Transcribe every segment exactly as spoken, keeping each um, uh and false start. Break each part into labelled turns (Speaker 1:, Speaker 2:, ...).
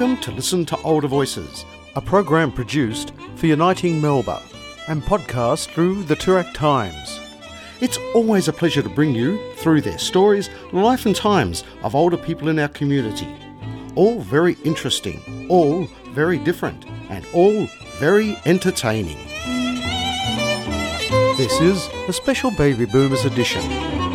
Speaker 1: Welcome to Listen to Older Voices, a program produced for Uniting Melba and podcast through the Toorak Times. It's always a pleasure to bring you through their stories, life and times of older people in our community. All very interesting, all very different, and all very entertaining. This is a special Baby Boomers edition.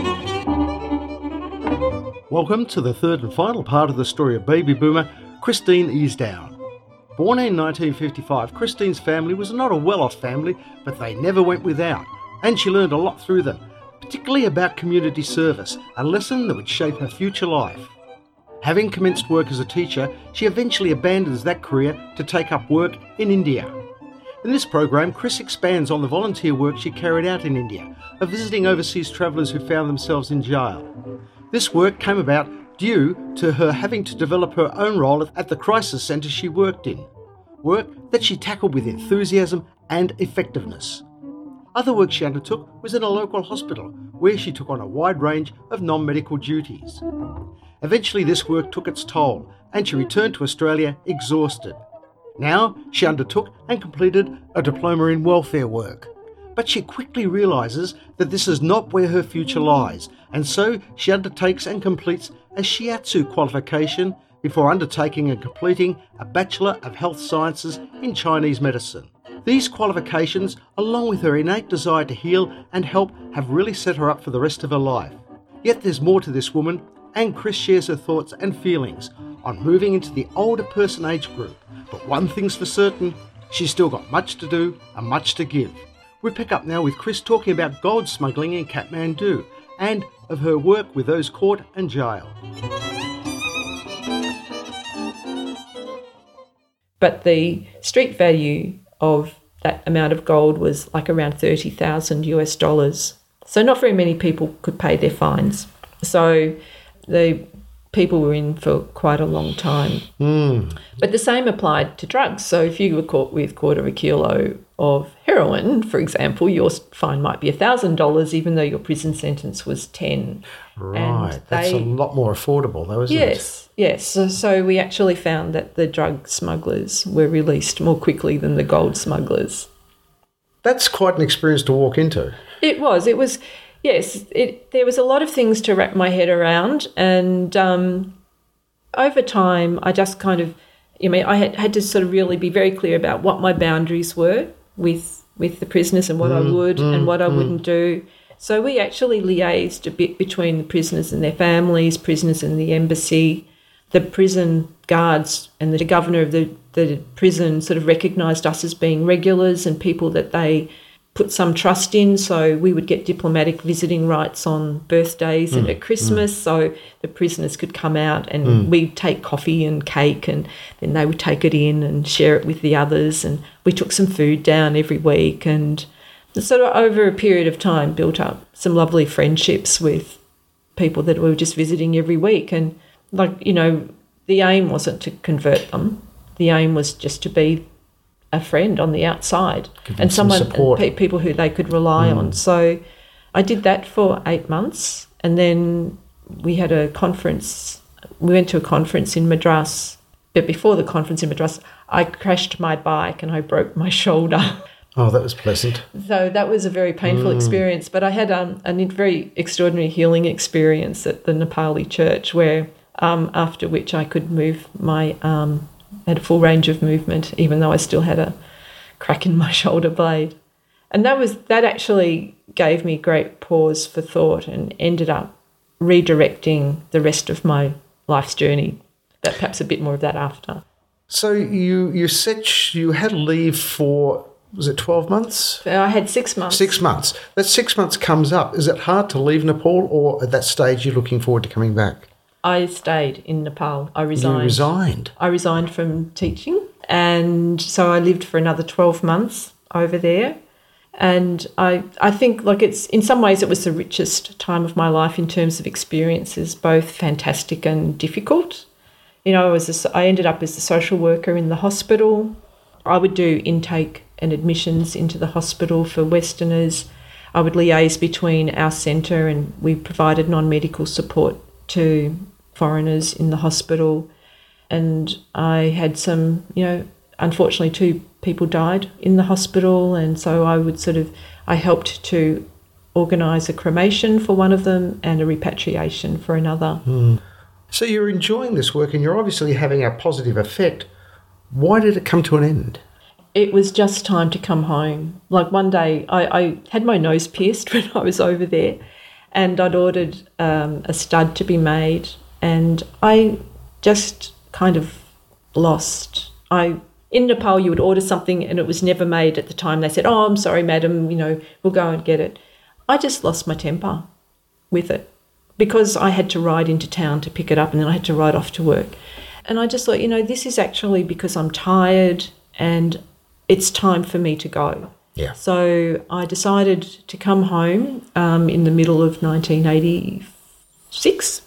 Speaker 1: Welcome to the third and final part of the story of baby boomer Christine Easdown. Born in nineteen fifty-five, Christine's family was not a well-off family, but they never went without, and she learned a lot through them, particularly about community service, a lesson that would shape her future life. Having commenced work as a teacher, she eventually abandons that career to take up work in India. In this program, Chris expands on the volunteer work she carried out in India, of visiting overseas travellers who found themselves in jail. This work came about due to her having to develop her own role at the crisis centre she worked in, work that she tackled with enthusiasm and effectiveness. Other work she undertook was in a local hospital, where she took on a wide range of non-medical duties. Eventually this work took its toll, and she returned to Australia exhausted. Now she undertook and completed a diploma in welfare work. But she quickly realises that this is not where her future lies, and so she undertakes and completes a shiatsu qualification before undertaking and completing a Bachelor of Health Sciences in Chinese Medicine. These qualifications, along with her innate desire to heal and help, have really set her up for the rest of her life. Yet there's more to this woman, and Chris shares her thoughts and feelings on moving into the older person age group. But one thing's for certain, she's still got much to do and much to give. We pick up now with Chris talking about gold smuggling in Kathmandu and of her work with those caught and jailed.
Speaker 2: But the street value of that amount of gold was like around thirty thousand US dollars. So not very many people could pay their fines. So the people were in for quite a long time. Mm. But the same applied to drugs. So if you were caught with a quarter of a kilo of heroin, for example, your fine might be one thousand dollars, even though your prison sentence was ten.
Speaker 1: Right,
Speaker 2: and
Speaker 1: that's
Speaker 2: they,
Speaker 1: a lot more affordable though, isn't
Speaker 2: yes,
Speaker 1: it?
Speaker 2: Yes, yes. So, so we actually found that the drug smugglers were released more quickly than the gold smugglers.
Speaker 1: That's quite an experience to walk into.
Speaker 2: It was, it was, yes, it, there was a lot of things to wrap my head around, and um, over time I just kind of, I mean, I had, had to sort of really be very clear about what my boundaries were with with the prisoners and what mm, I would mm, and what I mm. wouldn't do. So we actually liaised a bit between the prisoners and their families, prisoners and the embassy. The prison guards and the governor of the, the prison sort of recognised us as being regulars and people that they put some trust in. So we would get diplomatic visiting rights on birthdays mm, and at Christmas, mm. so the prisoners could come out and mm. we'd take coffee and cake, and then they would take it in and share it with the others, and we took some food down every week, and sort of over a period of time built up some lovely friendships with people that we were just visiting every week. And like, you know, the aim wasn't to convert them. The aim was just to be a friend on the outside and someone, support. Pe- people who they could rely mm. on. So I did that for eight months, and then we had a conference. We went to a conference in Madras, but before the conference in Madras, I crashed my bike and I broke my shoulder.
Speaker 1: Oh, that was pleasant.
Speaker 2: So that was a very painful mm. experience, but I had um, a very extraordinary healing experience at the Nepali church, where um, after which I could move my arm. I had a full range of movement, even though I still had a crack in my shoulder blade. And that was that actually gave me great pause for thought and ended up redirecting the rest of my life's journey. But perhaps a bit more of that after. So
Speaker 1: you you said you had leave for, was it twelve months?
Speaker 2: I had six months.
Speaker 1: Six months. That six months comes up. Is it hard to leave Nepal, or at that stage you're looking forward to coming back?
Speaker 2: I stayed in Nepal. I resigned.
Speaker 1: You resigned?
Speaker 2: I resigned from teaching, and so I lived for another twelve months over there. And I I think, like, it's in some ways it was the richest time of my life in terms of experiences, both fantastic and difficult. You know, I was a, I ended up as a social worker in the hospital. I would do intake and admissions into the hospital for Westerners. I would liaise between our centre, and we provided non-medical support to foreigners in the hospital. and I had some, you know, unfortunately two people died in the hospital, and so I would sort of, I helped to organise a cremation for one of them and a repatriation for another.
Speaker 1: Mm. So you're enjoying this work and you're obviously having a positive effect. Why did it come to an end?
Speaker 2: It was just time to come home. Like one day I, I had my nose pierced when I was over there, and I'd ordered um, a stud to be made, and I just kind of lost. I in Nepal you would order something and it was never made at the time. They said, "Oh, I'm sorry, madam, you know, we'll go and get it." I just lost my temper with it because I had to ride into town to pick it up and then I had to ride off to work. And I just thought, you know, this is actually because I'm tired and it's time for me to go.
Speaker 1: Yeah.
Speaker 2: So I decided to come home um, in the middle of nineteen eighty-six,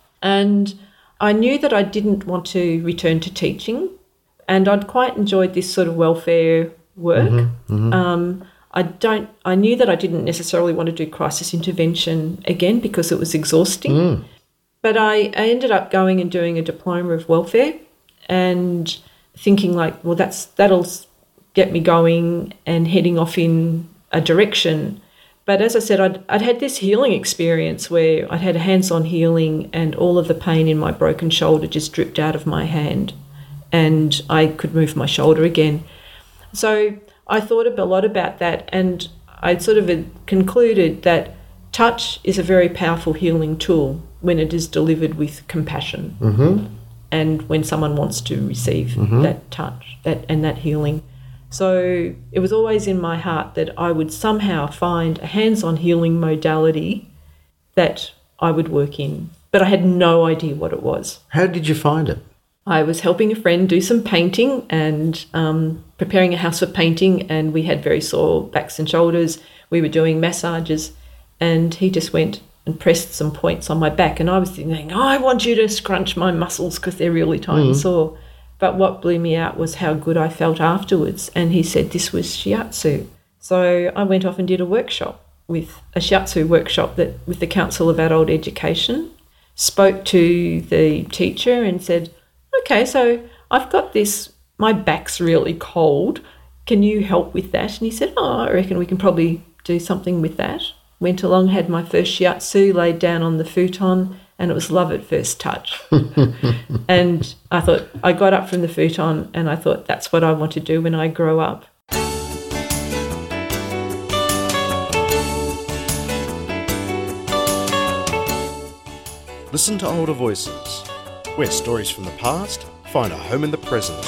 Speaker 2: and I knew that I didn't want to return to teaching, and I'd quite enjoyed this sort of welfare work. Mm-hmm, mm-hmm. Um, I don't. I knew that I didn't necessarily want to do crisis intervention again because it was exhausting. Mm. But I, I ended up going and doing a diploma of welfare, and thinking like, well, that's that'll get me going and heading off in a direction. But as I said, I'd, I'd had this healing experience where I'd had a hands-on healing, and all of the pain in my broken shoulder just dripped out of my hand, and I could move my shoulder again. So I thought a lot about that, and I sort of concluded that touch is a very powerful healing tool when it is delivered with compassion, mm-hmm. and when someone wants to receive mm-hmm. that touch that and that healing. So it was always in my heart that I would somehow find a hands-on healing modality that I would work in, but I had no idea what it was.
Speaker 1: How did you find it?
Speaker 2: I was helping a friend do some painting and um, preparing a house for painting, and we had very sore backs and shoulders. We were doing massages, and he just went and pressed some points on my back, and I was thinking, oh, I want you to scrunch my muscles because they're really tight mm. and sore. But what blew me out was how good I felt afterwards, and he said this was shiatsu. So I went off and did a workshop with a shiatsu workshop that with the Council of Adult Education, spoke to the teacher and said, okay, so I've got this, my back's really cold. Can you help with that? And he said, oh, I reckon we can probably do something with that. Went along, had my first shiatsu, laid down on the futon, and it was love at first touch. And I thought, I got up from the futon and I thought, that's what I want to do when I grow up.
Speaker 1: Listen to older voices, where stories from the past find a home in the present.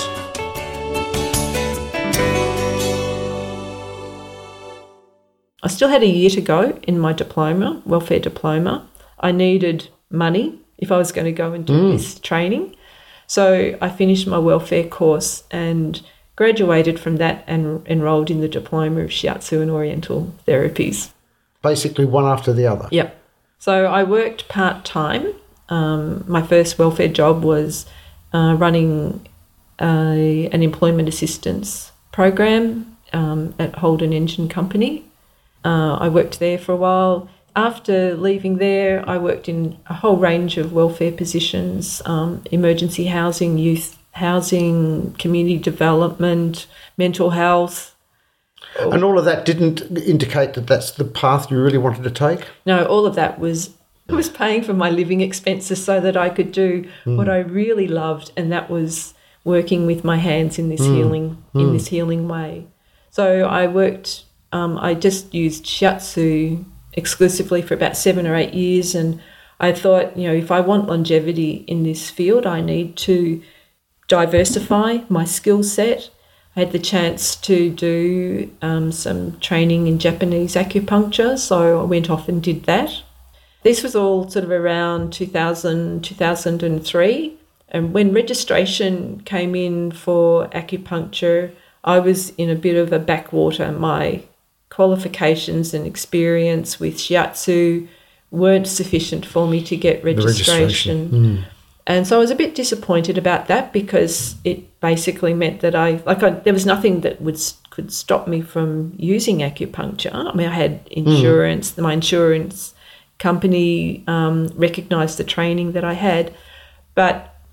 Speaker 2: I still had a year to go in my diploma, welfare diploma. I needed money if I was going to go and do mm. this training. So I finished my welfare course and graduated from that and enrolled in the diploma of shiatsu and oriental therapies.
Speaker 1: Basically one after the other.
Speaker 2: Yep. So I worked part-time. Um, my first welfare job was uh, running a, an employment assistance program um, at Holden Engine Company. Uh, I worked there for a while. After leaving there, I worked in a whole range of welfare positions, um, emergency housing, youth housing, community development, mental health.
Speaker 1: And all of that didn't indicate that that's the path you really wanted to take?
Speaker 2: No, all of that was was paying for my living expenses so that I could do mm. what I really loved, and that was working with my hands in this mm. healing mm. in this healing way. So I worked. Um, I just used shiatsu exclusively for about seven or eight years, and I thought, you know, if I want longevity in this field, I need to diversify my skill set. I had the chance to do um, some training in Japanese acupuncture, so I went off and did that. This was all sort of around two thousand, two thousand three, and when registration came in for acupuncture, I was in a bit of a backwater. My qualifications and experience with shiatsu weren't sufficient for me to get registration. registration. Mm. And so I was a bit disappointed about that because it basically meant that I, like I, there was nothing that would could stop me from using acupuncture. I mean, I had insurance, mm. my insurance company um, recognised the training that I had, but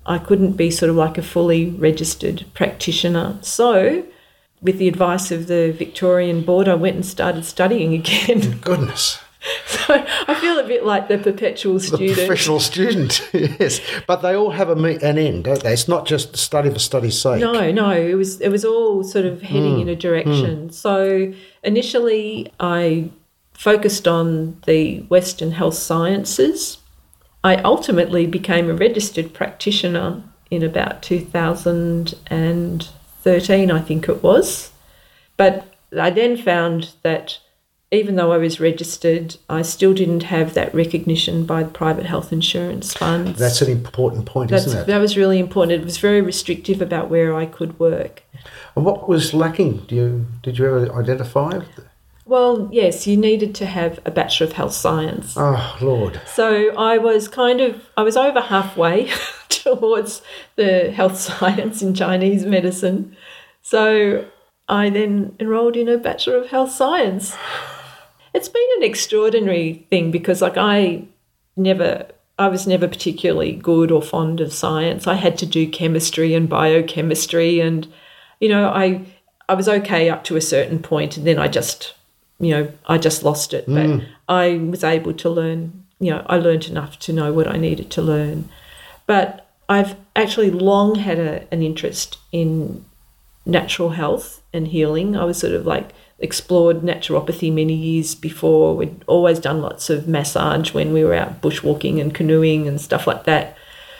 Speaker 2: I couldn't be sort of like a fully registered practitioner. So, with the advice of the Victorian board, I went and started studying again.
Speaker 1: Goodness.
Speaker 2: So I feel a bit like the perpetual student.
Speaker 1: The professional student, yes. But they all have a me- an end, don't they? It's not just study for study's sake.
Speaker 2: No, no. It was it was all sort of heading mm. in a direction. Mm. So initially I focused on the Western health sciences. I ultimately became a registered practitioner in about two thousand thirteen, I think it was. But I then found that even though I was registered, I still didn't have that recognition by the private health insurance funds.
Speaker 1: That's an important point,
Speaker 2: That's,
Speaker 1: isn't it?
Speaker 2: That was really important. It was very restrictive about where I could work.
Speaker 1: And what was lacking? Do you did you ever identify?
Speaker 2: Well, yes, you needed to have a Bachelor of Health Science.
Speaker 1: Oh, Lord.
Speaker 2: So I was kind of, I was over halfway towards the health science in Chinese medicine. So I then enrolled in a Bachelor of Health Science. It's been an extraordinary thing because, like, I never, I was never particularly good or fond of science. I had to do chemistry and biochemistry, and, you know, I, I was okay up to a certain point, and then I just, you know, I just lost it. Mm. But I was able to learn, you know, I learned enough to know what I needed to learn. But I've actually long had a, an interest in natural health and healing. I was sort of like explored naturopathy many years before. We'd always done lots of massage when we were out bushwalking and canoeing and stuff like that.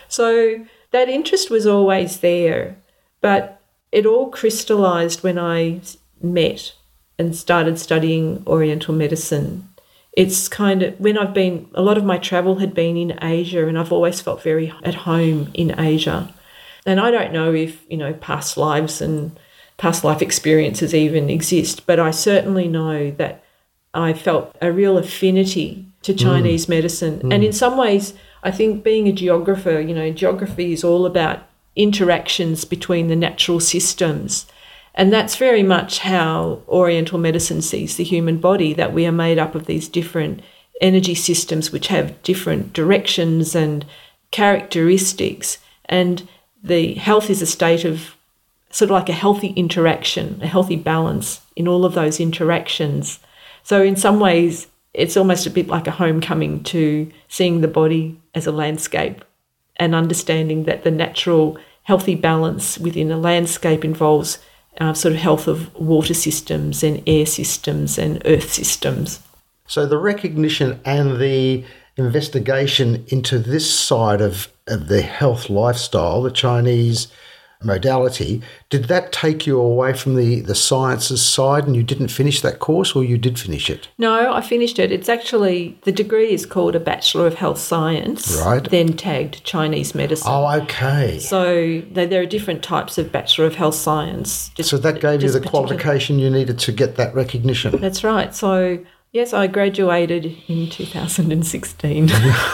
Speaker 2: So that interest was always there, but it all crystallised when I met and started studying Oriental medicine. It's kind of, when I've been, a lot of my travel had been in Asia, and I've always felt very at home in Asia. And I don't know if, you know, past lives and past life experiences even exist, but I certainly know that I felt a real affinity to Chinese mm. medicine. Mm. And in some ways, I think being a geographer, you know, geography is all about interactions between the natural systems. And that's very much how Oriental medicine sees the human body, that we are made up of these different energy systems which have different directions and characteristics. And the health is a state of sort of like a healthy interaction, a healthy balance in all of those interactions. So in some ways, it's almost a bit like a homecoming to seeing the body as a landscape and understanding that the natural healthy balance within a landscape involves uh, sort of health of water systems and air systems and earth systems.
Speaker 1: So the recognition and the investigation into this side of, of the health lifestyle, the Chinese modality, did that take you away from the, the sciences side and you didn't finish that course, or you did finish it?
Speaker 2: No, I finished it. It's actually, the degree is called a Bachelor of Health Science,
Speaker 1: right,
Speaker 2: then tagged Chinese medicine.
Speaker 1: Oh, okay.
Speaker 2: So there are different types of Bachelor of Health Science.
Speaker 1: Just, so that gave you the particular qualification you needed to get that recognition?
Speaker 2: That's right. So yes, I graduated in two thousand sixteen.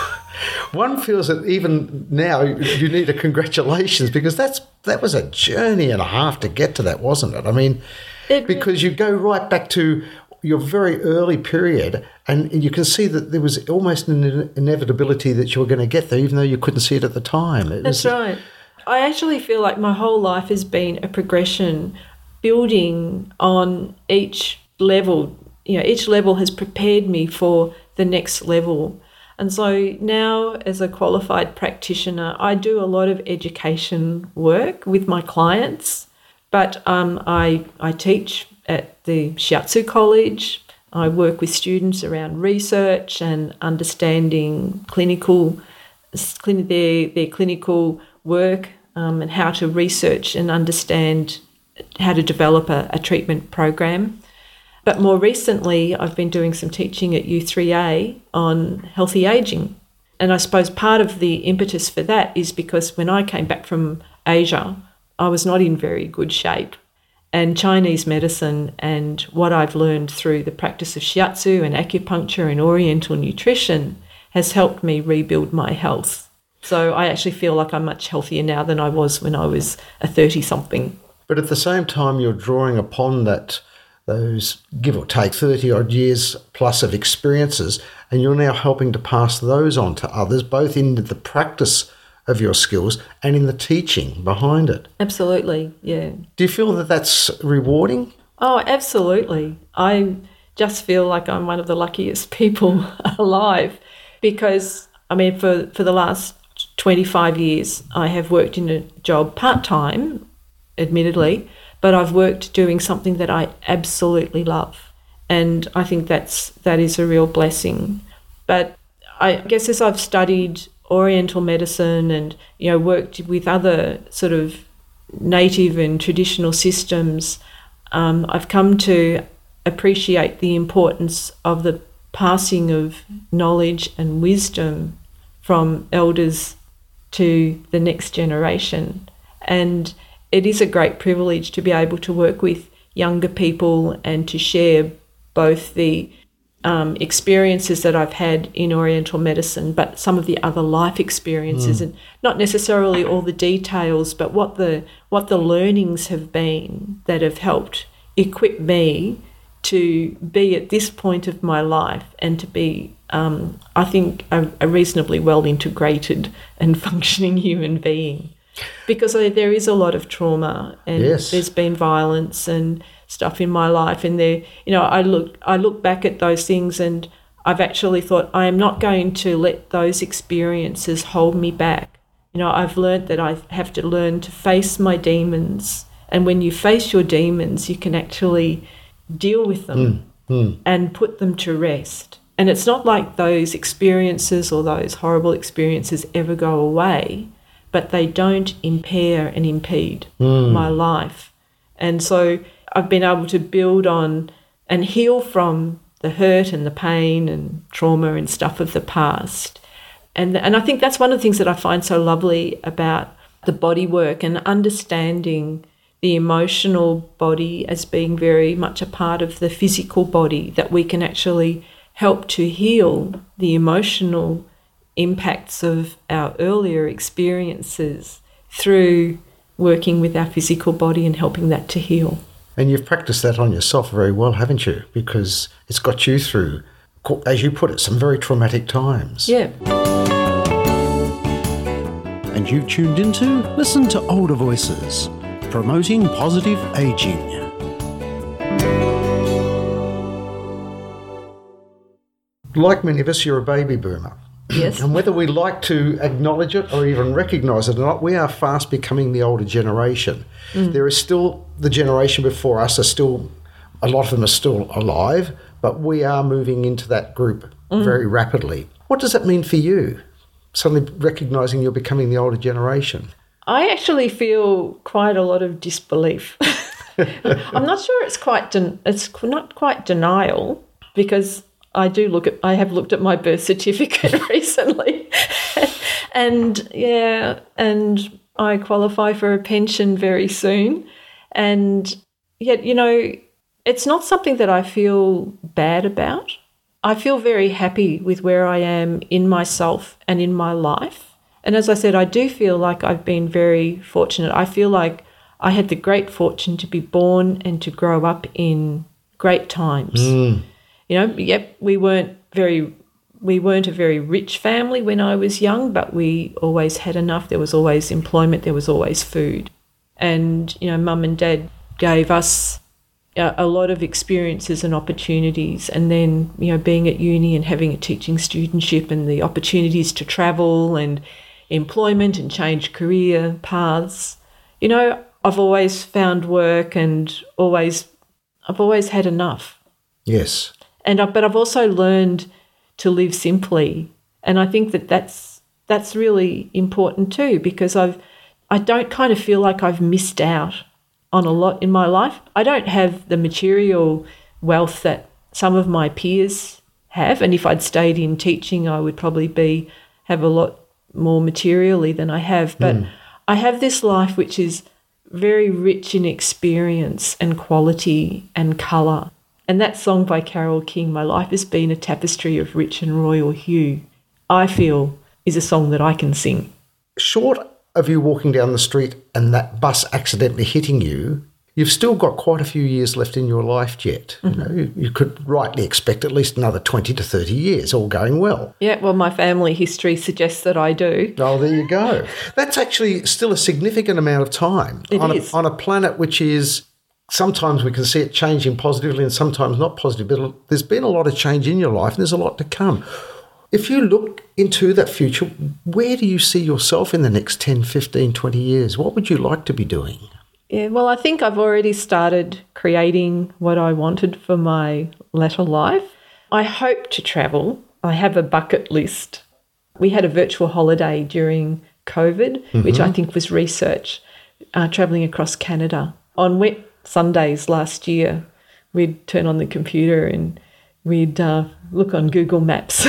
Speaker 1: One feels that even now you need a congratulations, because that's that was a journey and a half to get to that, wasn't it? I mean, it, because you go right back to your very early period and you can see that there was almost an inevitability that you were going to get there, even though you couldn't see it at the time. It
Speaker 2: that's
Speaker 1: was,
Speaker 2: right. I actually feel like my whole life has been a progression, building on each level. You know, each level has prepared me for the next level. And so now, as a qualified practitioner, I do a lot of education work with my clients, but um, I, I teach at the Shiatsu College. I work with students around research and understanding clinical, their, their clinical work um, and how to research and understand how to develop a, a treatment program. But more recently, I've been doing some teaching at U three A on healthy ageing. And I suppose part of the impetus for that is because when I came back from Asia, I was not in very good shape. And Chinese medicine and what I've learned through the practice of shiatsu and acupuncture and oriental nutrition has helped me rebuild my health. So I actually feel like I'm much healthier now than I was when I was a thirty-something.
Speaker 1: But at the same time, you're drawing upon that those give or take thirty odd years plus of experiences, and you're now helping to pass those on to others, both in the practice of your skills and in the teaching behind it.
Speaker 2: Absolutely, yeah.
Speaker 1: Do you feel that that's rewarding?
Speaker 2: Oh, absolutely. I just feel like I'm one of the luckiest people alive because, I mean, for, for the last twenty-five years, I have worked in a job part-time, admittedly, but I've worked doing something that I absolutely love. And I think that's that is a real blessing. But I guess as I've studied Oriental medicine and, you know, worked with other sort of native and traditional systems, um, I've come to appreciate the importance of the passing of knowledge and wisdom from elders to the next generation. And it is a great privilege to be able to work with younger people and to share both the um, experiences that I've had in Oriental medicine, but some of the other life experiences, mm. and not necessarily all the details, but what the what the learnings have been that have helped equip me to be at this point of my life and to be, um, I think, a, a reasonably well integrated and functioning human being. Because I, there is a lot of trauma and yes. there's been violence and stuff in my life, and there, you know, I look I look back at those things and I've actually thought I am not going to let those experiences hold me back. You know, I've learned that I have to learn to face my demons, and when you face your demons, you can actually deal with them mm, mm. and put them to rest. And it's not like those experiences or those horrible experiences ever go away, but they don't impair and impede mm. my life. And so I've been able to build on and heal from the hurt and the pain and trauma and stuff of the past. And and I think that's one of the things that I find so lovely about the body work and understanding the emotional body as being very much a part of the physical body, that we can actually help to heal the emotional impacts of our earlier experiences through working with our physical body and helping that to heal.
Speaker 1: And you've practiced that on yourself very well, haven't you? Because it's got you through, as you put it, some very traumatic times.
Speaker 2: Yeah.
Speaker 3: And you've tuned into Listen to Older Voices, promoting positive ageing.
Speaker 1: Like many of us, you're a baby boomer.
Speaker 2: Yes.
Speaker 1: And whether we like to acknowledge it or even recognise it or not, we are fast becoming the older generation. Mm. There is still, the generation before us are still, a lot of them are still alive, but we are moving into that group mm. very rapidly. What does that mean for you, suddenly recognising you're becoming the older generation?
Speaker 2: I actually feel quite a lot of disbelief. I'm not sure it's quite, den- it's not quite denial, because I do look at, I have looked at my birth certificate recently and yeah, and I qualify for a pension very soon. And yet, you know, it's not something that I feel bad about. I feel very happy with where I am in myself and in my life. And as I said, I do feel like I've been very fortunate. I feel like I had the great fortune to be born and to grow up in great times. Mm. You know, yep, we weren't very, we weren't a very rich family when I was young, but we always had enough. There was always employment. There was always food. And, you know, Mum and Dad gave us a, a lot of experiences and opportunities. And then, you know, being at uni and having a teaching studentship and the opportunities to travel and employment and change career paths. You know, I've always found work and always, I've always had enough.
Speaker 1: Yes.
Speaker 2: And I, but I've also learned to live simply, and I think that that's that's really important too, because I've I don't kind of feel like I've missed out on a lot in my life. I don't have the material wealth that some of my peers have, and if I'd stayed in teaching, I would probably be have a lot more materially than I have. But mm. I have this life which is very rich in experience and quality and colour. And that song by Carole King, My Life Has Been a Tapestry of Rich and Royal Hue, I feel is a song that I can sing.
Speaker 1: Short of you walking down the street and that bus accidentally hitting you, you've still got quite a few years left in your life yet. Mm-hmm. You know, you, you could rightly expect at least another twenty to thirty years, all going well.
Speaker 2: Yeah, well, my family history suggests that I do.
Speaker 1: Oh, there you go. That's actually still a significant amount of time
Speaker 2: it
Speaker 1: on,
Speaker 2: is.
Speaker 1: A, on a planet which is, sometimes we can see it changing positively and sometimes not positively, but there's been a lot of change in your life and there's a lot to come. If you look into that future, where do you see yourself in the next ten, fifteen, twenty years? What would you like to be doing?
Speaker 2: Yeah, well, I think I've already started creating what I wanted for my latter life. I hope to travel. I have a bucket list. We had a virtual holiday during COVID, mm-hmm. which I think was research, uh, travelling across Canada. On wet Sundays last year, we'd turn on the computer and we'd uh, look on Google Maps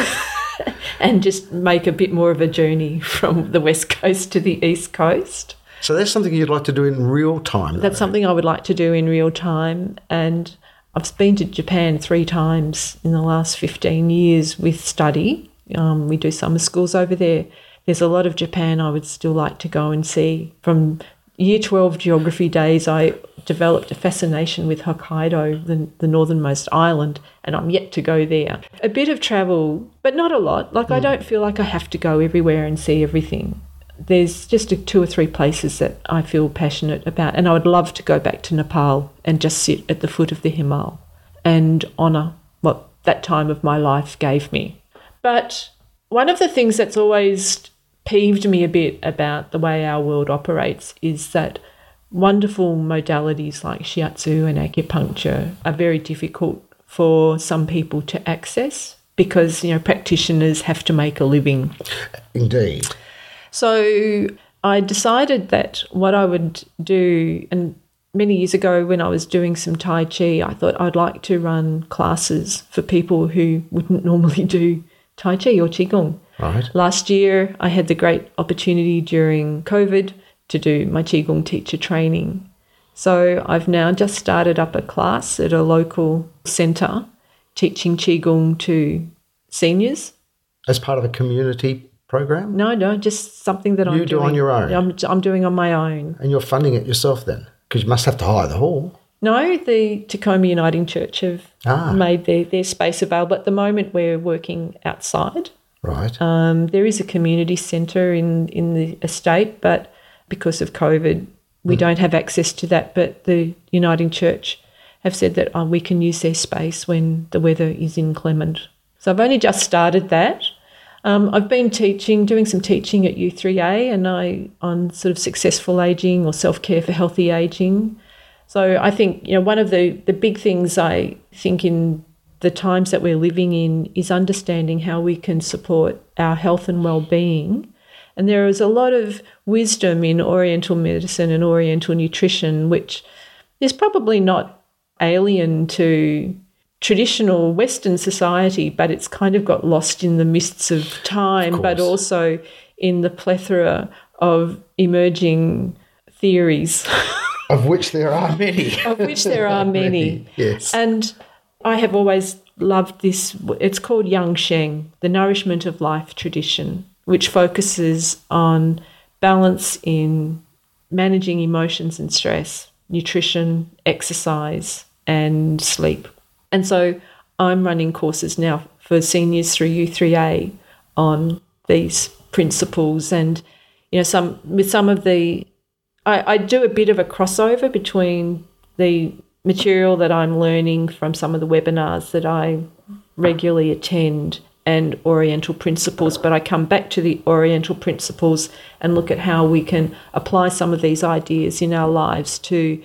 Speaker 2: and just make a bit more of a journey from the West Coast to the East Coast.
Speaker 1: So that's something you'd like to do in real time, though.
Speaker 2: That's something I would like to do in real time. And I've been to Japan three times in the last fifteen years with study. Um, we do summer schools over there. There's a lot of Japan I would still like to go and see. From year twelve geography days, I developed a fascination with Hokkaido, the, the northernmost island, and I'm yet to go there. A bit of travel, but not a lot. Like, mm. I don't feel like I have to go everywhere and see everything. There's just a, two or three places that I feel passionate about, and I would love to go back to Nepal and just sit at the foot of the Himal and honour what that time of my life gave me. But one of the things that's always peeved me a bit about the way our world operates is that wonderful modalities like shiatsu and acupuncture are very difficult for some people to access because, you know, practitioners have to make a living.
Speaker 1: Indeed.
Speaker 2: So I decided that what I would do, and many years ago when I was doing some Tai Chi, I thought I'd like to run classes for people who wouldn't normally do Tai Chi or Qigong.
Speaker 1: Right.
Speaker 2: Last year I had the great opportunity during COVID to do my Qigong teacher training. So I've now just started up a class at a local centre teaching Qigong to seniors.
Speaker 1: As part of a community program?
Speaker 2: No, no, just something that
Speaker 1: you
Speaker 2: I'm doing.
Speaker 1: You do on your own?
Speaker 2: I'm, I'm doing on my own.
Speaker 1: And you're funding it yourself then? Because you must have to hire the hall.
Speaker 2: No, the Tacoma Uniting Church have
Speaker 1: ah.
Speaker 2: made their, their space available. At the moment we're working outside.
Speaker 1: Right.
Speaker 2: Um, there is a community centre in, in the estate, but because of COVID, we mm. don't have access to that. But the Uniting Church have said that oh, we can use their space when the weather is inclement. So I've only just started that. Um, I've been teaching, doing some teaching at U three A and I on sort of successful ageing or self-care for healthy ageing. So I think, you know, one of the, the big things I think in the times that we're living in is understanding how we can support our health and well-being. And there is a lot of wisdom in Oriental medicine and Oriental nutrition, which is probably not alien to traditional Western society, but it's kind of got lost in the mists of time, of but also in the plethora of emerging theories.
Speaker 1: Of which there are many.
Speaker 2: Of which there are many.
Speaker 1: many. Yes.
Speaker 2: And I have always loved this. It's called Yang Sheng, the Nourishment of Life tradition, which focuses on balance in managing emotions and stress, nutrition, exercise, and sleep. And so I'm running courses now for seniors through U three A on these principles, and you know, some with some of the, I, I do a bit of a crossover between the material that I'm learning from some of the webinars that I regularly attend and Oriental principles, but I come back to the Oriental principles and look at how we can apply some of these ideas in our lives to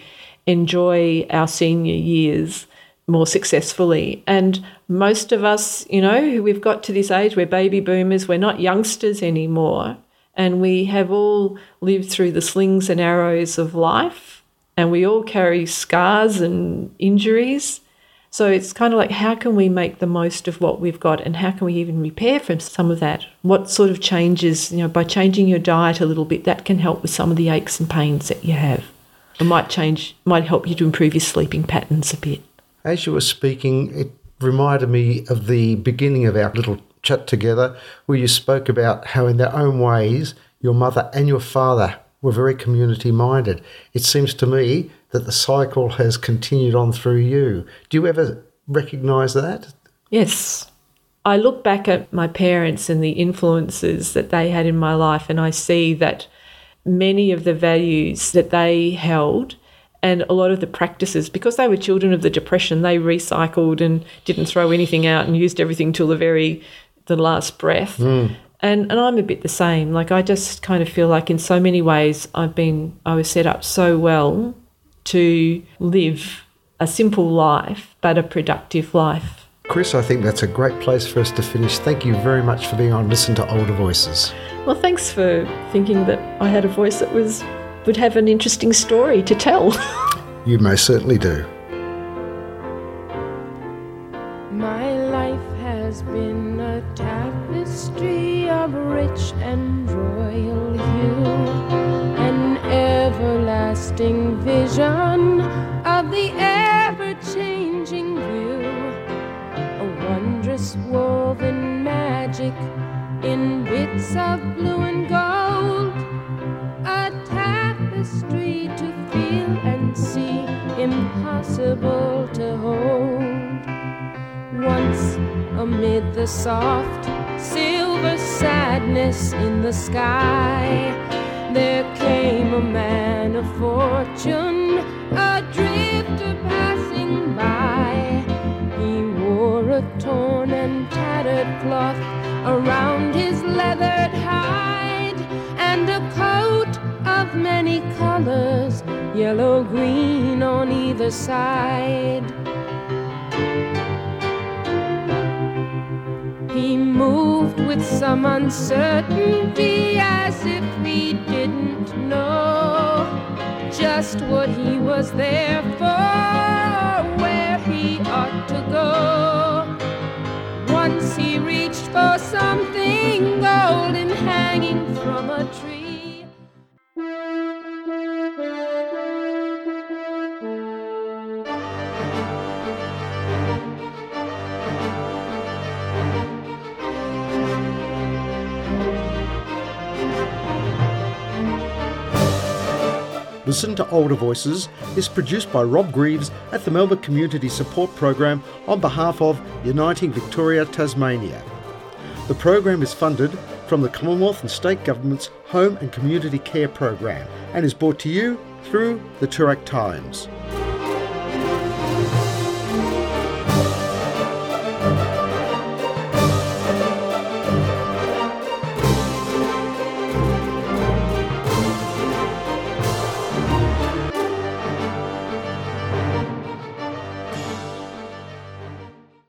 Speaker 2: enjoy our senior years more successfully. And most of us, you know, we've got to this age, we're baby boomers, we're not youngsters anymore, and we have all lived through the slings and arrows of life, and we all carry scars and injuries. So it's kind of like, how can we make the most of what we've got, and how can we even repair from some of that? What sort of changes, you know, by changing your diet a little bit, that can help with some of the aches and pains that you have. It might change, might help you to improve your sleeping patterns a bit.
Speaker 1: As you were speaking, it reminded me of the beginning of our little chat together, where you spoke about how in their own ways your mother and your father were very community-minded. It seems to me that the cycle has continued on through you. Do you ever recognise that?
Speaker 2: Yes. I look back at my parents and the influences that they had in my life, and I see that many of the values that they held and a lot of the practices, because they were children of the Depression, they recycled and didn't throw anything out and used everything till the very the last breath.
Speaker 1: Mm.
Speaker 2: And and I'm a bit the same. Like, I just kind of feel like in so many ways I've been I was set up so well to live a simple life but a productive life.
Speaker 1: Chris, I think that's a great place for us to finish. Thank you very much for being on Listen to Older Voices.
Speaker 2: Well, thanks for thinking that I had a voice that was would have an interesting story to tell.
Speaker 1: You most certainly do.
Speaker 4: My life has been a tapestry of rich and royal hue, an everlasting vision of the ever-changing view, a wondrous woven magic in bits of blue and gold, a tapestry to feel and see, impossible to hold. Once amid the soft silver sadness in the sky, there came a man of fortune, a drifter passing by. He wore a torn and tattered cloth around his leathered hide, and a coat of many colors, yellow, green on either side. He moved with some uncertainty, as if he didn't know just what he was there for, where he ought to go. Once he reached for something golden hanging from a tree.
Speaker 1: Listen to Older Voices is produced by Rob Greaves at the Melbourne Community Support Program on behalf of Uniting Victoria Tasmania. The program is funded from the Commonwealth and State Government's Home and Community Care Program and is brought to you through the Toorak Times.